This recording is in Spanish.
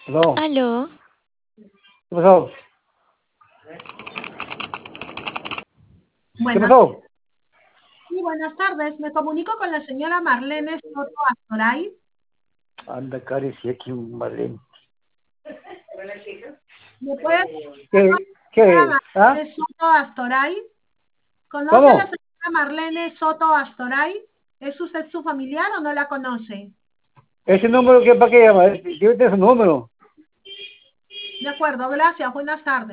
No. Aló, ¿Qué pasó? ¿Qué Buenas, pasó? sí, buenas tardes. Me comunico con la señora Marlene Soto Astoray. Anda, Cari, si aquí un Marlene. ¿Me puede ¿Qué es? señora ¿Ah? Marlene Soto Astoray? ¿Conoce a la ¿Cómo? señora Marlene Soto Astoray? ¿Es usted su familiar o no la conoce? ¿Ese número para qué llama? Yo tengo su número. De acuerdo, gracias. Buenas tardes.